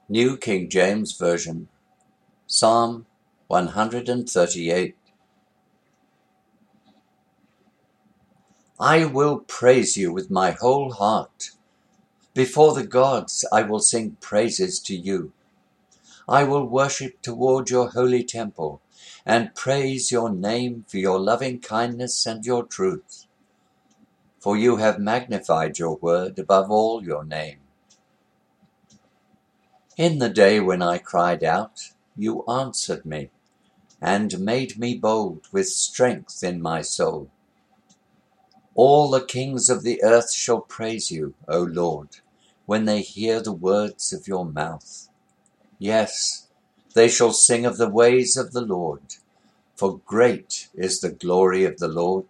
New King James Version, Psalm 138. I will praise you with my whole heart. Before the gods I will sing praises to you. I will worship toward your holy temple and praise your name for your loving kindness and your truth. For you have magnified your word above all your name. In the day when I cried out, you answered me and made me bold with strength in my soul. All the kings of the earth shall praise you, O Lord, when they hear the words of your mouth. Yes, they shall sing of the ways of the Lord, for great is the glory of the Lord.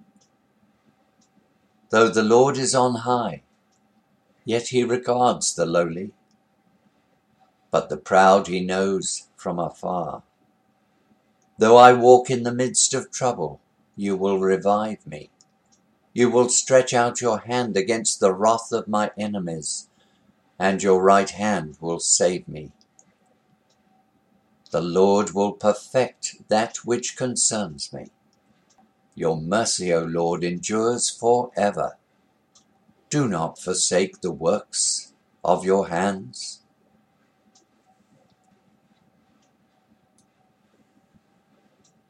Though the Lord is on high, yet he regards the lowly, but the proud he knows from afar. Though I walk in the midst of trouble, you will revive me. You will stretch out your hand against the wrath of my enemies, and your right hand will save me. The Lord will perfect that which concerns me. Your mercy, O Lord, endures forever. Do not forsake the works of your hands.